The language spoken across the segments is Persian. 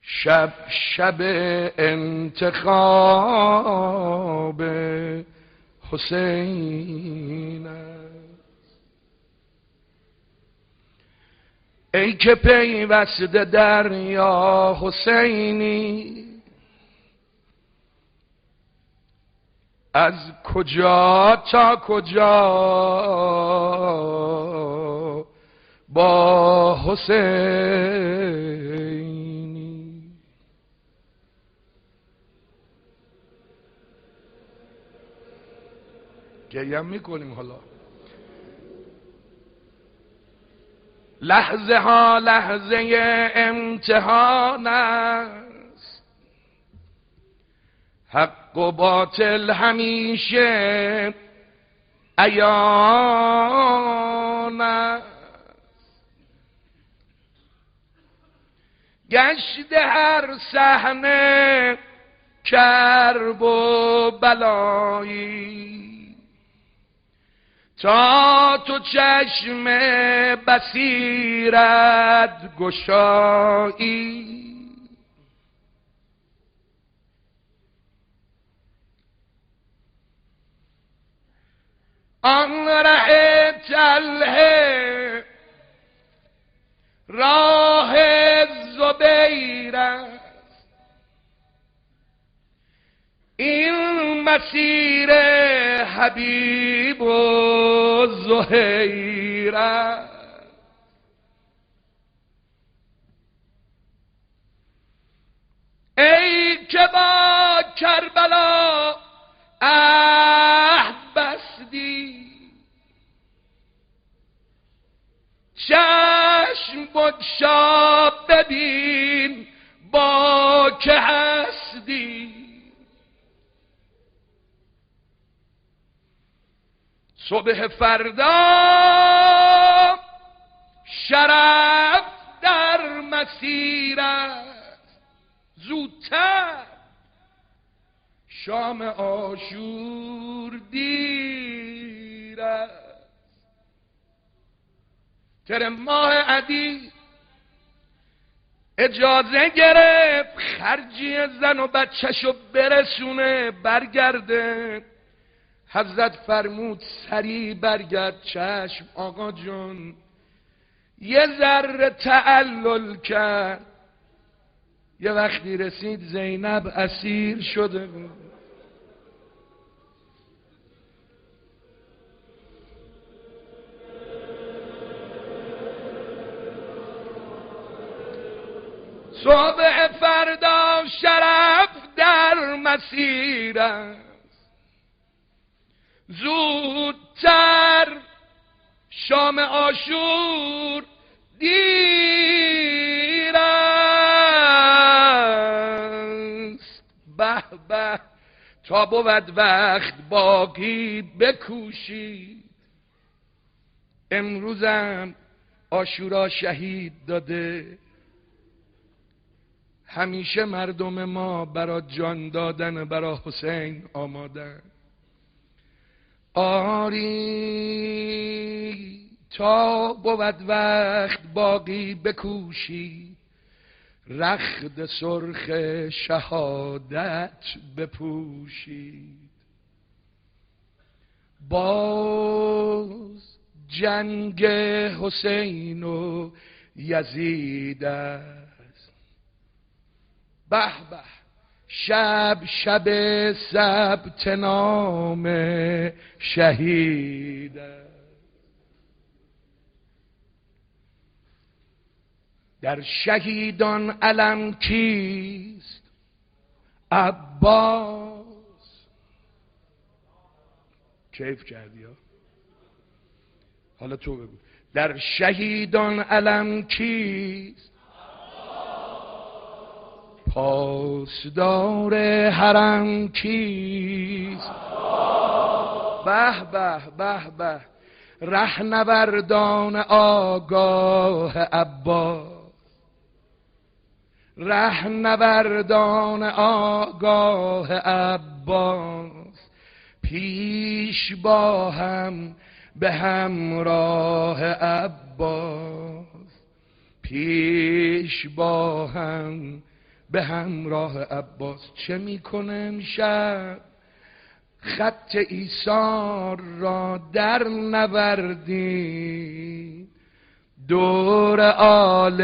شب انتخاب حسین ای که پیوسته دریا حسینی، از کجا تا کجا با حسینی. گریم میکنیم حالا. لحظه ها لحظه امتحان است، حق و باطل همیشه عیان است. گشت هر صحنه کرب و بلایی، تا تو چشم بصیرت گشایی. آن ره تله راه زبیر است، این مسیر حبیب و زهیر است. ای که با کربلا عهد بستی، چشم بگشا ببین با که هستی. صبح فردا شرف در مسیر است، زودتر شام عاشور دیر است. تر ماه عدی اجازه گرفت خرجی زن و بچه‌شو برسونه برگرده. حضرت فرمود سریع برگرد. چشم آقا جون. یه ذره تعلل کرد، یه وقتی رسید زینب اسیر شده بود. صبح فردا شرف در مسیر است، زودتر شام عاشور دیر است. به به تا بود وقت باقی بکوشید، امروزم عاشورا شهید داده. همیشه مردم ما برا جان دادن برا حسین آمادن. آری تا بود وقت باقی بکوشید، رخت سرخ شهادت بپوشید. باز جنگ حسین و یزید است. به به شب ثبت نام شهید است. در شهیدان علم کیست؟ عباس. کیف کردی ها؟ حالا تو بگو. در شهیدان علم کیست؟ پاسدار حرم کیست؟ به به به به رهنوردان آگاه عباس. رهنوردان آگاه عباس، پیش با هم به همراه عباس. پیش با هم به همراه عباس. چه میکنه امشب؟ خط ایثار را در نوردی، دور آل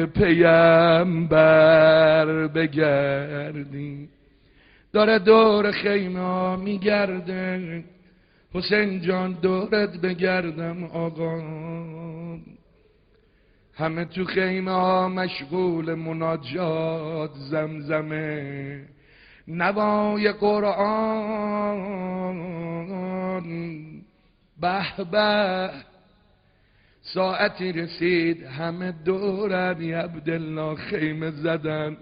پیمبر بگردی. داره دور خیمه ها میگرده، حسین جان دورت بگردم آقا. همه تو خیمه ها مشغول مناجات زمزمه، نوای قرآن. به به ساعتی رسید همه دور ابی عبدالله خیمه زدن.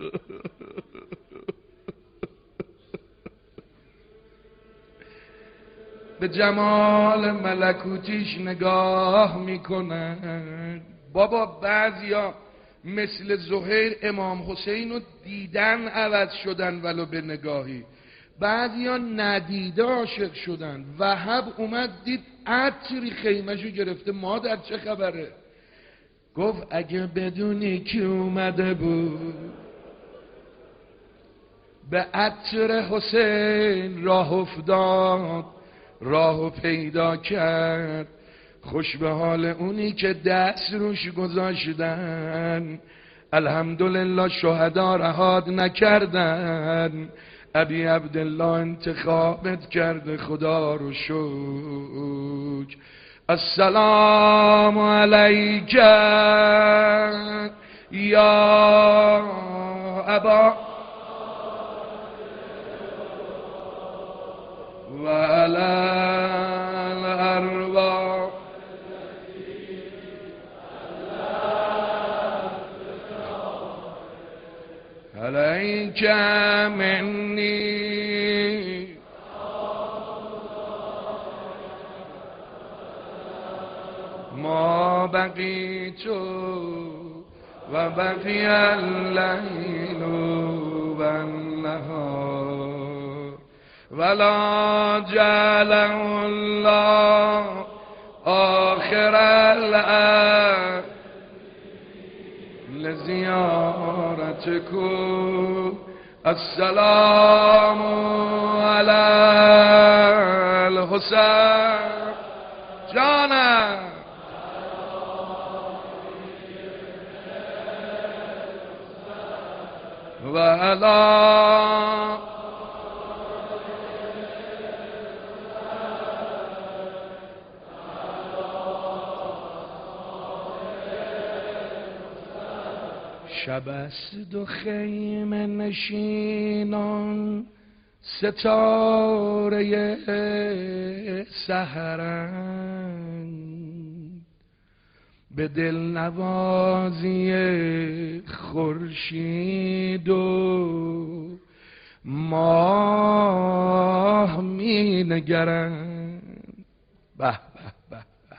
به جمال ملکوتیش نگاه میکنن. بابا بعضیا مثل زهیر امام حسین رو دیدن عوض شدن ولو به نگاهی، بعضیا ندیده عاشق شدن. وهب اومد دید عطری خیمه‌شو گرفته، مادر چه خبره؟ گفت اگه بدونی کی اومده بود به عطر حسین راه افتاد، راهو پیدا کرد. خوش به حال اونی که دست روش گذاشتن، الحمدلله شهدا رهاد نکردن. ابی عبدالله انتخابت کرده، خدا رو شکر. السلام علیک یا ابا و علی الارواح علیک منی ما بقیت و بقی اللیل و النهار ولا جعله الله آخر الامر لزیارتکم. السلام علی الحسین جانم و علی شب است و خیمه نشینان ستاره سحرند، به دل نوازی خورشید و ماه می نگرند. به به به به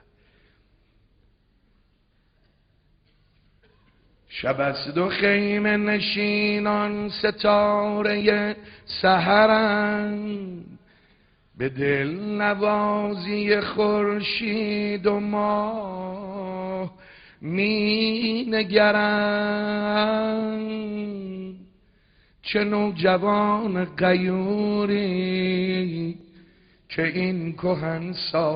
شب است و خیمه نشینان ستاره سحرند، به دل نوازی خورشید و ماه می نگرند. چه نوجوان غیوری که این کهن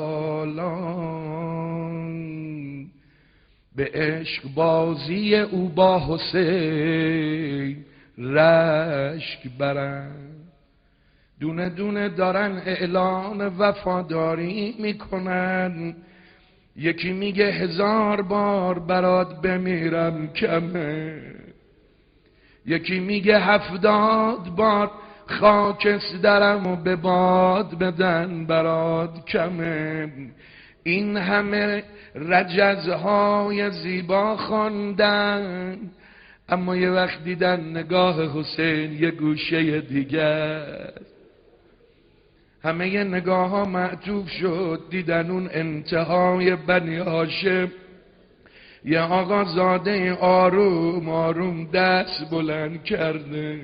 سالان، به عشق بازی او با حسین رشک برند. دونه دونه دارن اعلان وفاداری میکنن. یکی میگه 1000 بار برات بمیرم کمه، یکی میگه 70 بار خاکسترم و به باد بدن برات کمه. این همه رجزهای زیبا خواندن، اما یه وقت دیدن نگاه حسین یه گوشه دیگر. همه ی نگاه ها معطوف شد، دیدن اون انتهای بنی هاشم، یه آقا زاده آروم آروم دست بلند کرده.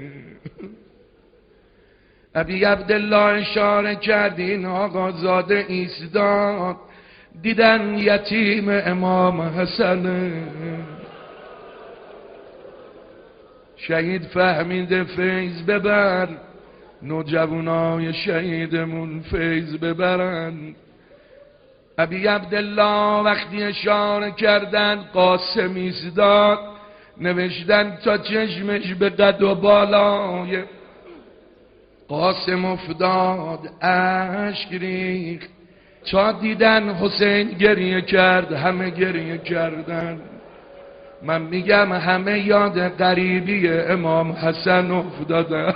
ابی عبدالله اشاره کرد این آقا زاده ایستاد، دیدن یتیم امام حسن. شهید فهمیده فیض ببر، نوجوانای شهیدمون فیض ببرن. ابی عبدالله وقتی اشاره کردن قاسم ایستاد، نوشتن تا چشمش به قد و بالای قاسم افتاد، اشک ریخت. تا دیدن حسین گریه کرد، همه گریه کردن. من میگم همه یاد غریبی امام حسن افتادن.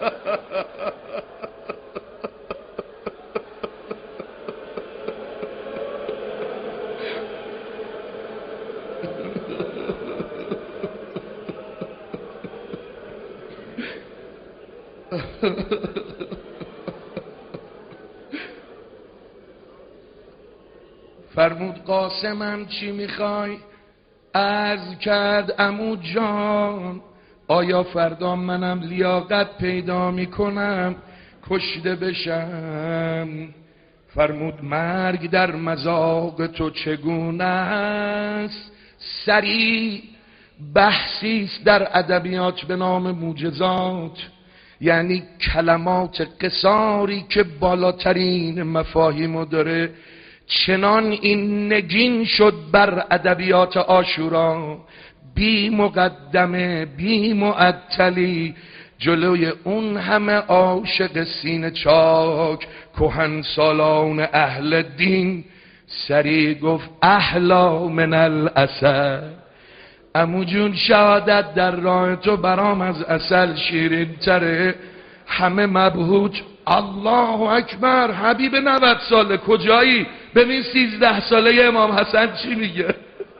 فرمود قاسمم چی میخوای؟ عرض کرد عمو جان آیا فردا منم لیاقت پیدا میکنم کشته بشم؟ فرمود مرگ در مذاق تو چگونه است؟ سریع بحثیست در ادبیات به نام موجزات، یعنی کلمات قصاری که بالاترین مفاهیمو داره. چنان این نگین شد بر ادبیات عاشورا، بی مقدمه بی معطلی، جلوی اون همه عاشق سینه چاک کهن سالان اهل دین، سریع گفت احلا من العسل. عمو جون شهادت در راه تو برام از عسل شیرین تره. همه مبهوت الله اکبر، حبیب 90 ساله کجایی؟ ببین 13 ساله امام حسن چی میگه.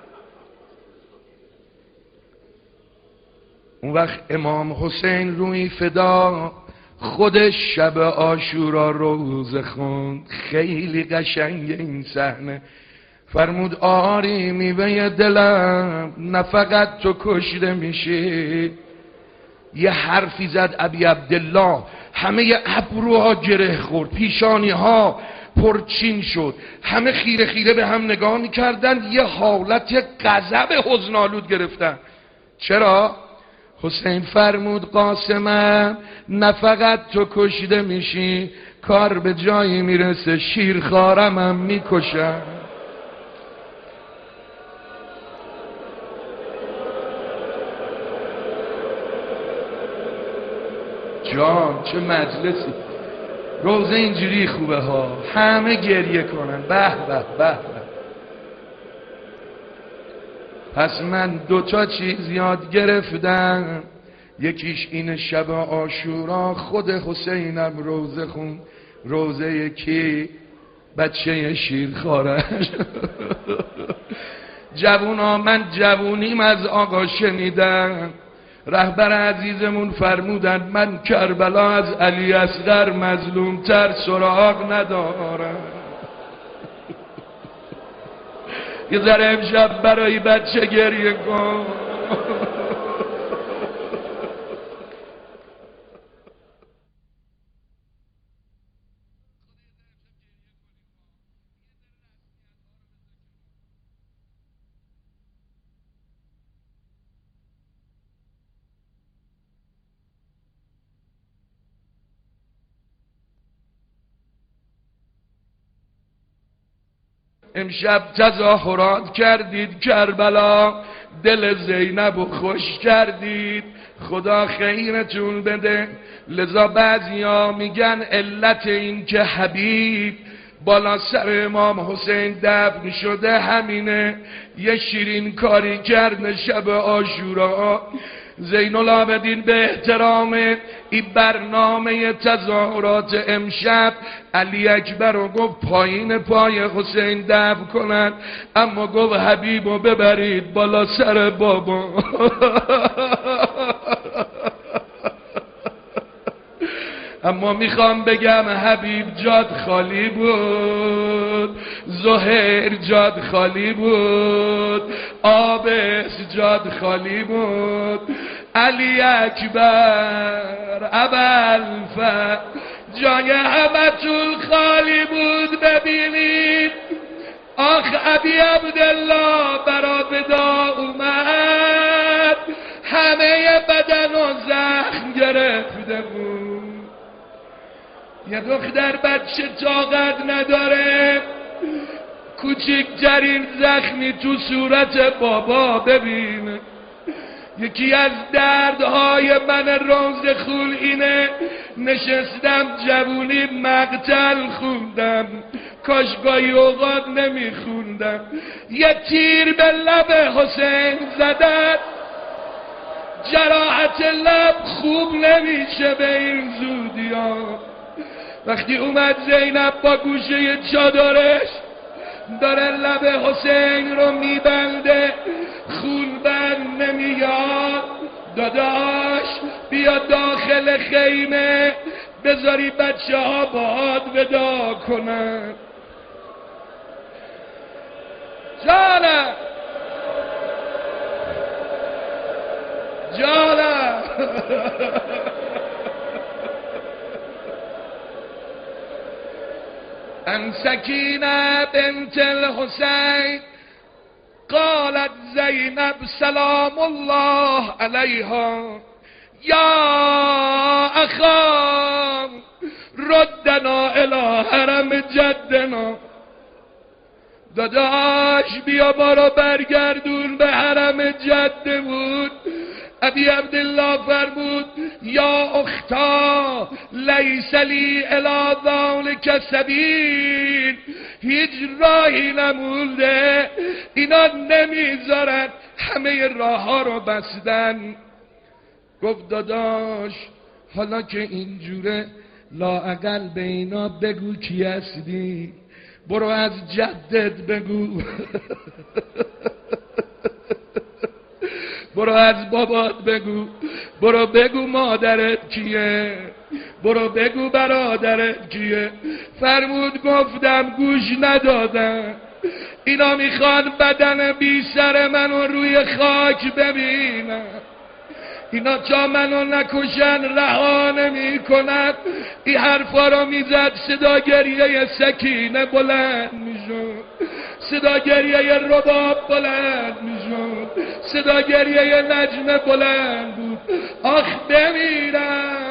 اون وقت امام حسین روی فدا خودش شب عاشورا روزه خوند. خیلی قشنگ این صحنه. فرمود آری میوه دلم، نه فقط تو کشته میشی. یه حرفی زد ابی عبدالله، همه ابروها گره خورد، پیشانی ها پرچین شد، همه خیره خیره به هم نگاه میکردن، یه حالت غضب حزن‌آلود گرفتن. چرا؟ حسین فرمود قاسمم نه فقط تو کشیده میشی، کار به جایی میرسه شیرخوارم هم میکشم. جان چه مجلسی، روزه اینجوری خوبه ها، همه گریه کنن. به به به به. پس من 2 چیز یاد گرفتم، یکیش این شب عاشورا خود حسینم روزه خون. روزه یکی بچه شیرخوارش. جوونا من جوونیم از آقا شنیدم، رهبر عزیزمون فرمودن من کربلا از علی اصغر مظلوم تر سراغ ندارم. یه ذره امشب برای بچه گریه کن. امشب تظاهرات کردید کربلا، دل زینبو خوش کردید، خدا خیرتون بده. لذا بعضیا میگن علت این که حبیب بالا سر امام حسین دفن شده همینه. یه شیرین کاری کرد شب عاشورا. زین العابدین به احترام این برنامه تظاهرات امشب علی اکبر رو گفت پایین پای حسین دفن کنن، اما گفت حبیبو ببرید بالا سر بابا. اما میخوام بگم حبیب جاد خالی بود، زهیر جاد خالی بود، آبس جاد خالی بود، علی اکبر ابوالفضل جای همتون خالی بود. ببینید آخ ابی عبدالله برا فدا اومد، همه بدن و زخم گرفته بود. یه دختر بچه طاقت نداره، کوچکترین زخمی تو صورت بابا ببینه. یکی از دردهای من روز خول اینه، نشستم جوونی مقتل خوندم، کاش گاهی اوقات نمیخوندم. یه تیر به لب حسین زدن، جراحت لب خوب نمیشه به این زودی ها. وقتی اومد زینب با گوشه چادرش داره لب حسین رو میبنده، خون بند نمیاد، داداش بیا داخل خیمه بذاری بچه ها باهات ودا کنن. جانم جانم ان سکینه بنت الحسین قالت زینب سلام الله علیها یا اخا ردنا الی حرم جدنا. داداش بیا ما رو برگردون به حرم جدمون. ابی عبدالله فرمود یا اختا لیس لی الی ذلک سبیل، هیچ راهی نمونده، اینا نمیذارن، همه راه ها رو بستن. گفت داداش حالا که اینجوره لااقل به اینا بگو کی هستی، برو از جدت بگو برو از بابات بگو، برو بگو مادرت کیه، برو بگو برادرت کیه. فرمود گفتم گوش ندادن، اینا میخوان بدن بی سر منو روی خاک ببینن، اینا تا منو نکشن رها نمی کند. این حرفا رو میزد، صدا گریه سکینه بلند میشد، صدا گریه رباب بلند میشد، صدا گریه نجمه بلند بود. آخ بمیرم.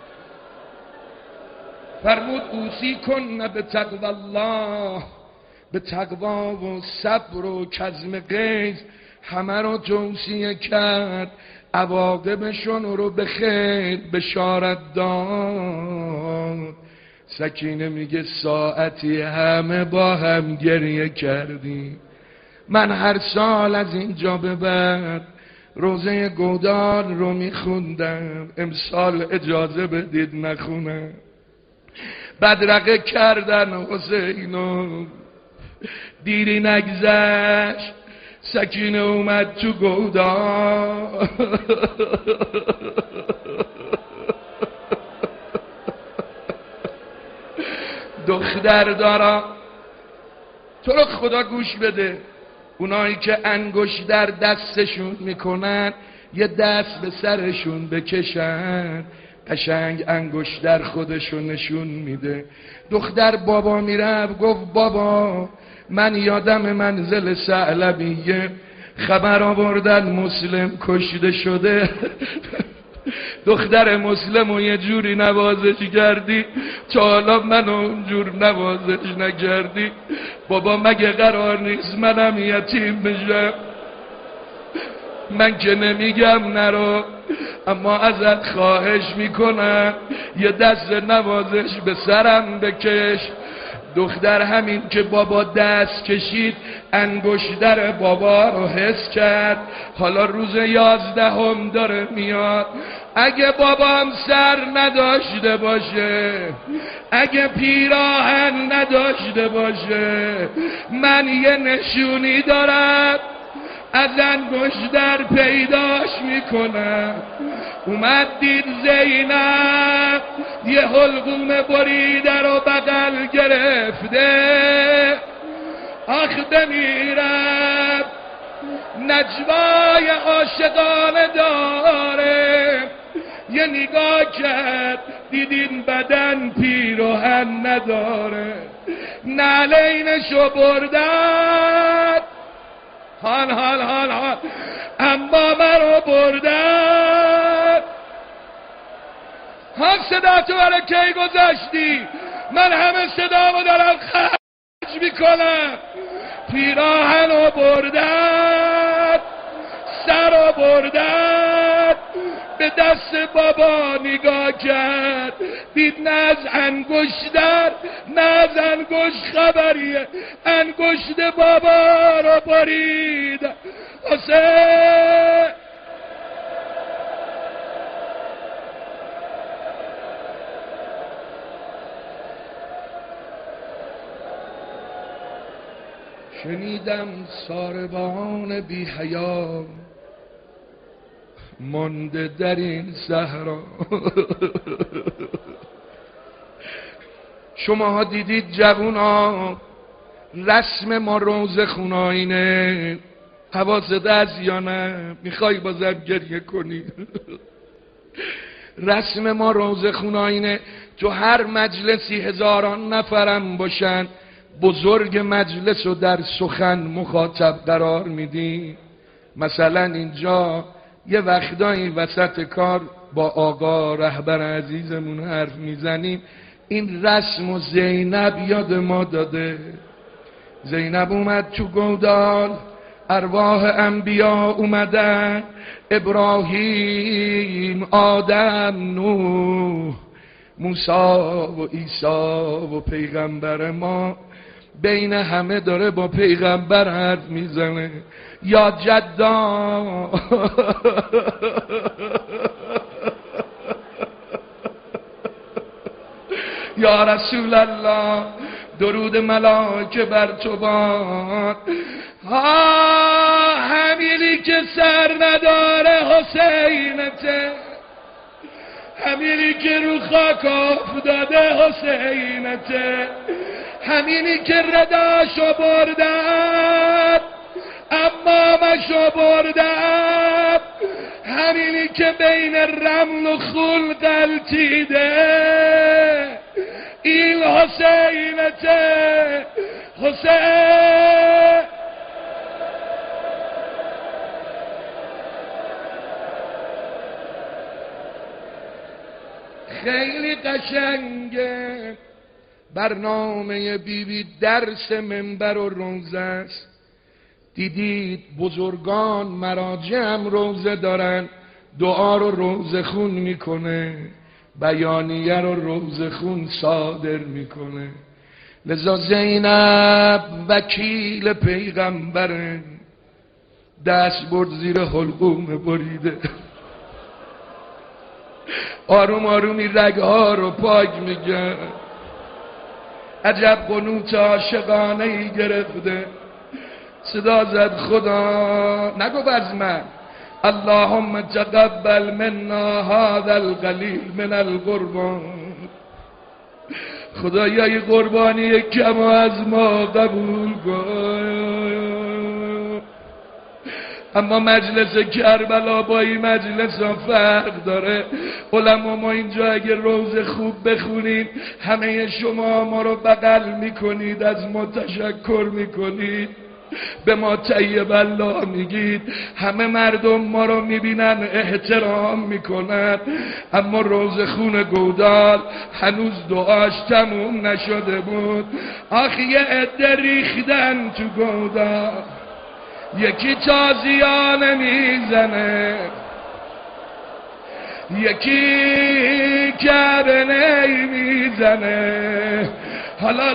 فرمود اوصی کن به تقوی الله، به تقوا و صبر و کظم غیظ همه رو توصیه کرد، عواقبشون رو به خیر بشارت داد. سکینه میگه ساعتی همه با هم گریه کردیم. من هر سال از اینجا به بعد روزه گودال رو میخوندم، امسال اجازه بدید نخونم. بدرقه کردن حسینو، دیری نگذشت سکینه اومد تو گودال. دختر دارم تو رو خدا گوش بده، اونایی که انگشت در دستشون میکنن یه دست به سرشون بکشن، قشنگ انگشت در خودشون نشون میده. دختر بابا میرفت گفت بابا من یادم منزل ثعلبیه خبر آوردن مسلم کشته شده. دختر مسلم و یه جوری نوازش کردی، تا حالا منو اونجور نوازش نکردی. بابا مگه قرار نیست منم یتیم بشم؟ من که نمیگم نرو، اما ازت خواهش میکنم یه دست نوازش به سرم بکش. دختر همین که بابا دست کشید انگشتر بابا رو حس کرد. حالا روز 11 داره میاد. اگه بابام سر نداشته باشه، اگه پیراهن نداشته باشه، من یه نشونی دارم از انگشتر پیداش میکنم. اومد دید زینب یه حلقوم بریده رو بغل گرفته. آخ بمیرم، نجوای عاشقانه داره. یه نگاه کرد دید این بدن پیراهن نداره، نعلینشو بردن. حال حال حال حال اما مرا بردن. هم صدا تو برای کی گذاشتی؟ من همه صدامو دارم خرج میکنم. پیراهنو بردن، سرو بردن، به دست بابا نگاه کرد، دید نه از انگشتر نه از انگشت خبریه، انگشت بابا رو برید. حسین شنیدم ساربان بی حیا مانده در این صحرا. شماها دیدید جوونا رسم ما روزه خوناینه، حواست هست یا نه؟ میخوای بازم گریه کنی؟ رسم ما روزه خوناینه، تو هر مجلسی هزاران نفرم باشن بزرگ مجلس رو در سخن مخاطب قرار میدی. مثلا اینجا یه وقتایی وسط کار با آقا رهبر عزیزمون حرف میزنیم، این رسم و زینب یاد ما داده. زینب اومد تو گودال، ارواح انبیا اومدن، ابراهیم، آدم، نوح، موسی و عیسی و پیغمبر ما، بین همه داره با پیغمبر حرف میزنه. یا جدا یا رسول الله، درود ملائکه بر تو باد. همینی که سر نداره حسینته، همینی که رو خاک افتاده حسینته، همینی که رداشو بردن امامشو بردن، همینی که بین رمل و خون غلطیده، این حسینته. حسین خیلی قشنگه برنامه بیبی، درس منبر و روزه است. دیدید بزرگان مراجع روزه دارن، دعا رو روزه خون میکنه، بیانیه رو روزه خون صادر میکنه. لذا زینب وکیل پیغمبره، دست برد زیر حلقوم بریده، آروم آرومی رگها رو پاک میگه. عجب قنوت عاشقانه ای گرفته، صدا زد خدا، نگو از من، اللهم تقبل منا هذا القلیل من القربان. خدایا این قربانی کم از ما قبول کن. اما مجلس کربلا با این مجلس ها فرق داره. علما ما اینجا اگه روز خوب بخونیم همه شما ما رو بغل میکنید، از ما تشکر میکنید، به ما طیب الله میگید، همه مردم ما رو میبینن احترام میکنن. اما روز خون گودال هنوز دعاش تموم نشده بود. آخه یه عده ریختن تو گودال، یکی تازیانه میزنه، یکی کبنه میزنه. حالا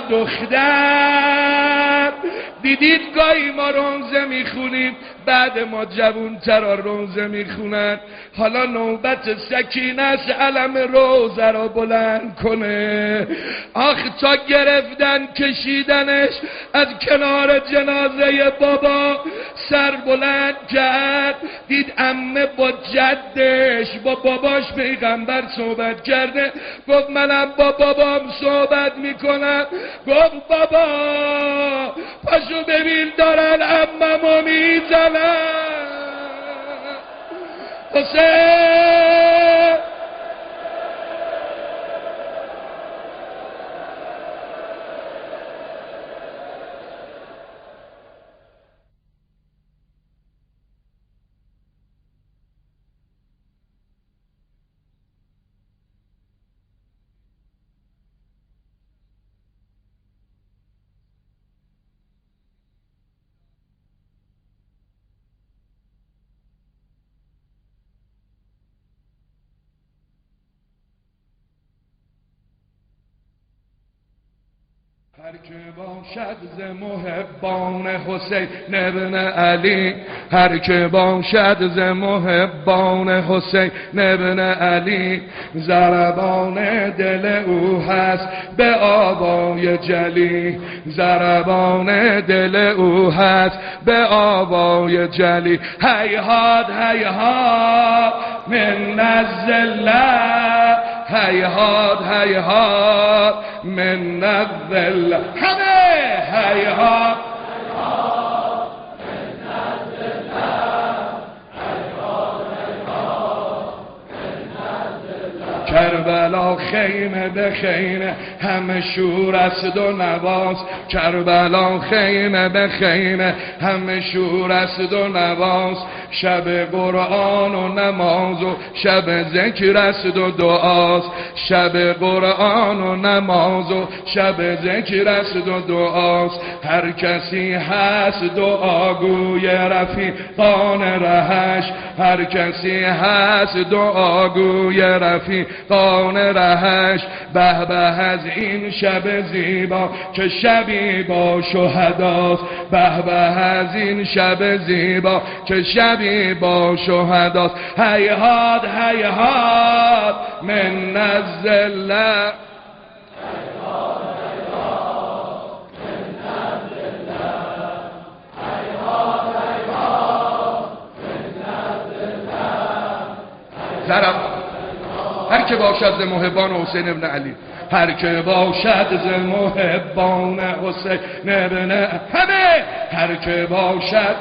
دختر دیدید گاهی ما روزه میخونیم، بعد ما جوونترا روزه میخونن. حالا نوبت سکینه است علم روزه را بلند کنه. آخ تا گرفتن کشیدنش از کنار جنازه بابا، سر بلند کرد، دید عمه با جدش با باباش پیغمبر صحبت کرده. گفت منم با بابام صحبت میکنم. گفت بابا پاشو ببین دارن عممو میزنن. حسین هر که باشد ز محبان حسین ابن علی، هر که باشد ز محبان حسین ابن علی، ضربان دل او هست به آوای جلی، ضربان دل او هست به آوای جلی. هیهات هیهات من الذلة، هیهات هیهات من الذلة، همه هیهات کربلا خیمه به خیمه همه شور است و نواز، کربلا خیمه به خیمه همه شور است و نواز، شب قرآن و نماز و شب ذکر است و دعاست، شب قرآن و نماز و شب ذکر است و دعاست. هر کسی هست دعاگوی رفیقان رهش، هر کسی هست دعاگوی رفیقان رهش. به به از این شب زیبا که شبی با شهداست، به به از این شب زیبا که شبی با شهداست. هیهات هیهات من الذلة، هر که باشد ز محبان حسین ابن علی، هر که باشد ز محبان حسین ابن، همه هر که باشد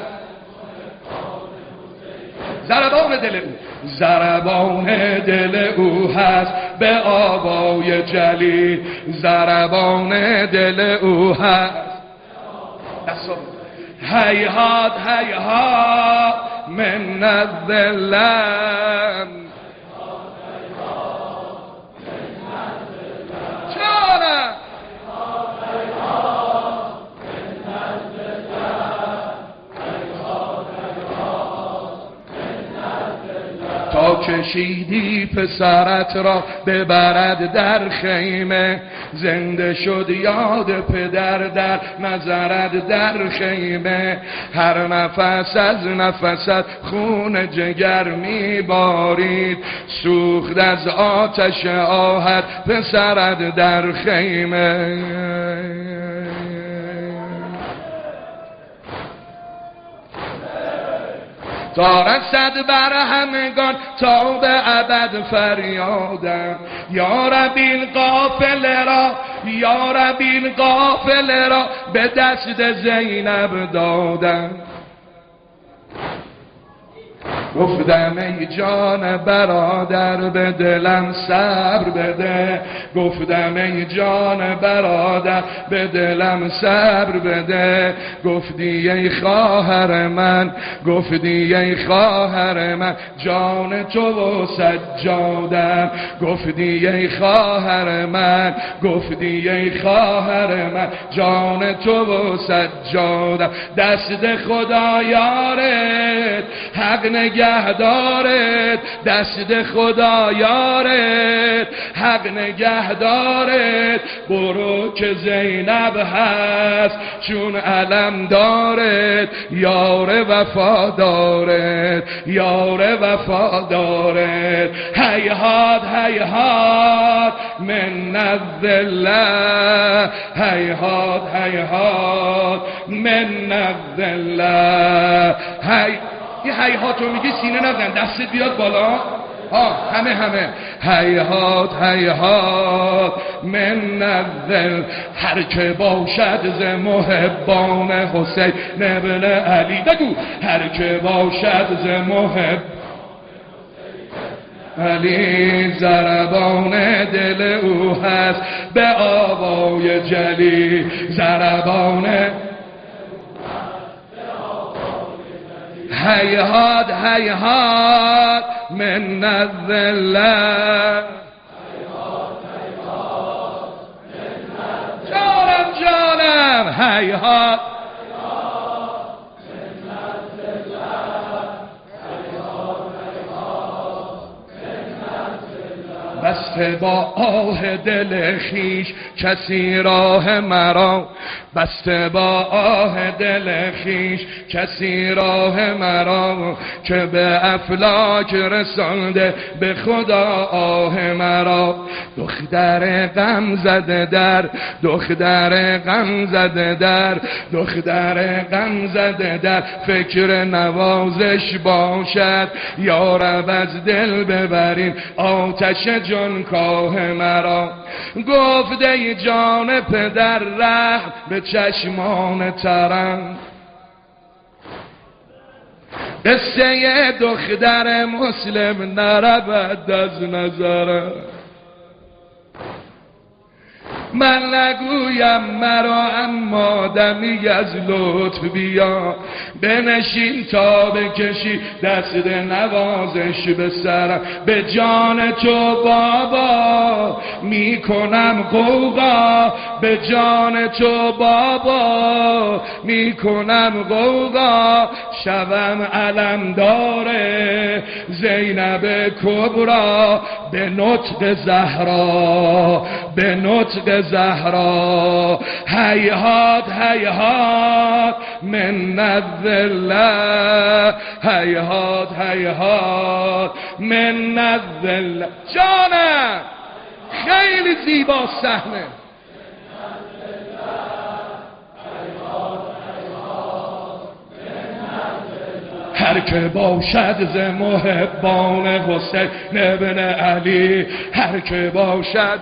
ضربان دل او، ضربان دل او هست به آوای جلی، ضربان دل او هست. هیهات هیهات من الذلة، تا کشیدی پسرت را ببرد در خیمه، زنده شد یاد پدر در نظرت در خیمه. هر نفس از نفست خون جگر میبارید، سوخت از آتش آهت پسرت در خیمه. تا رسد بر همگان تا به ابد فریادم، یا رب این قافله را، یا رب این قافله را به دست زینب دادم. گفتم ای جان برادر به دلم صبر بده، گفتم ای جان برادر به دلم صبر بده. گفتی ای خواهر من، گفتی ای خواهر من جان تو و سجادم، گفتی ای خواهر من، گفتی ای خواهر من جان تو و سجادم. دست خدا یارت حق نگهدارت، دست خدا یارت حق نگهدارت. برو که زینب هست چون علم دارت، یار وفادارت، یار وفادارت. هیهات هیهات من الذلة، هیهات هیهات من الذلة. یه هیهات رو میگی سینه نزن، دستت بیاد بالا. همه هیهات هیهات من الذل، هر که باشد ز محبان حسین ابن علی. بگو هر که باشد ز محب علی، ضربان دل او هست به آوای جلی، ضربان هیهات هیهات من الذلة. جانم جانم هیهات بسته با آه دل خیش کسی راه مرا، بسته با آه دل خیش کسی راه مرا، که به افلاک رسانده به خدا آه مرا. دختر غم زده در، دختر غم زده در، دختر غم زده در، فکر نوازش باشد یا رب از دل ببرین آتش جانکاه مرا. گفته جان پدر رحم به چشمان ترم، قصه دختر مسلم نرود از نظرم. من نگویم مرا اما دمی از لطف بیا، بنشین تا بکشی دست نوازش به سرم. به جان تو بابا میکنم غوغا، به جان تو بابا میکنم غوغا، شوم علمدار زینب کبرا، به نطق زهرا، به نطق زهرا. هیهات هیهات من الذله، هیهات هیهات من الذله. جانم خیلی زیبا صحنه. هر که باشد ز محبان حسین ابن علی، هر که باشد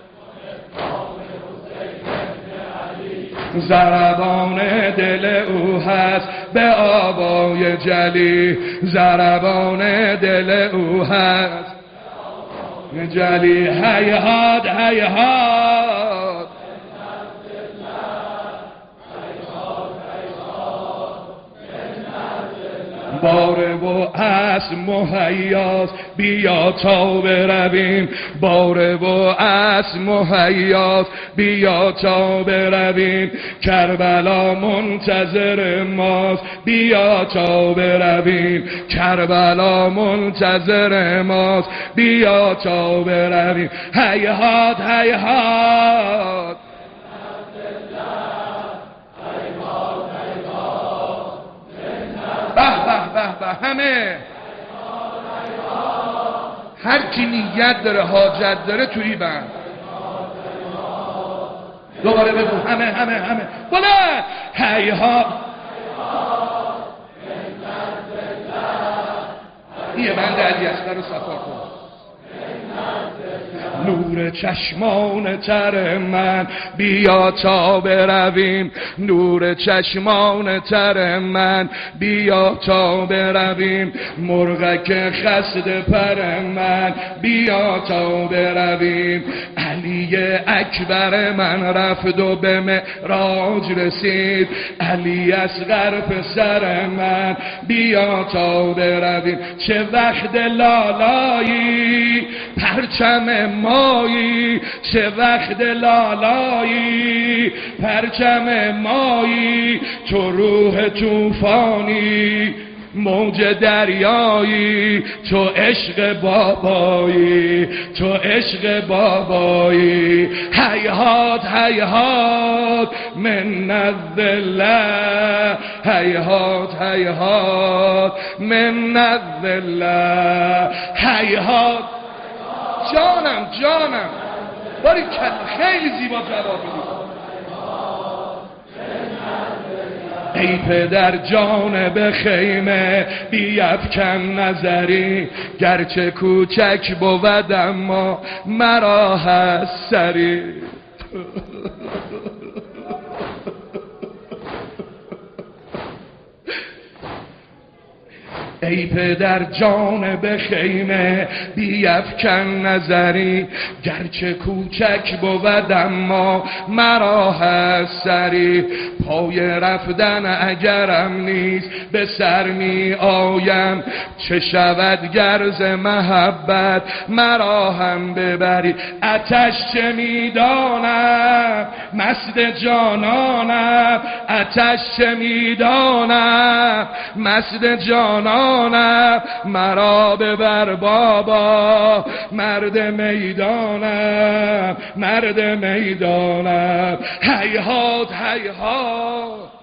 ضربان دل او هست به آوای جلی، ضربان دل او هست جلی. هیهات هیهات باره و اسب مهیاست بیا تا برویم، باره و اسب مهیاست بیا تا برویم، کربلا منتظر ماست بیا تا برویم، کربلا منتظر ماست بیا تا برویم. هیهات هیهات به همه، هر کی نیت داره حاجت داره توی بند. دوباره بگو همه همه همه بلند. هیهات یه بند علی اصغر رو صفا کن. نور چشمان تر من بیا تا برویم، نور چشمان تر من بیا تا برویم، مرغک خسته پر من بیا تا برویم. علی اکبر من رفت و به معراج رسید، علی اصغر پسر من بیا تا برویم. چه وقت لالایی پرچم مایی، چه وقت لالایی پرچم مایی، تو روح توفانی موج دریایی، تو عشق بابایی، تو عشق بابایی. هیهات هیهات من الذله، هیهات هیهات من الذله. هیهات جانم جانم باری خیلی زیبا جواب میدی. ای پدر جان به خیمه بیفکن نظری، گرچه کوچک بود اما مرا هست سری. ای پدر جان به خیمه بیفکن نظری، گرچه کوچک بود اما مرا هست سری. پای رفتن اگرم نیست به سر می آیم، چه شود گرز محبت مرا هم ببری. آتش چه می دانم مست جانانم، آتش چه می دانم مست جانانم، جانم مرا ببر بابا مرد میدانم مرد میدانم هیهات هیهات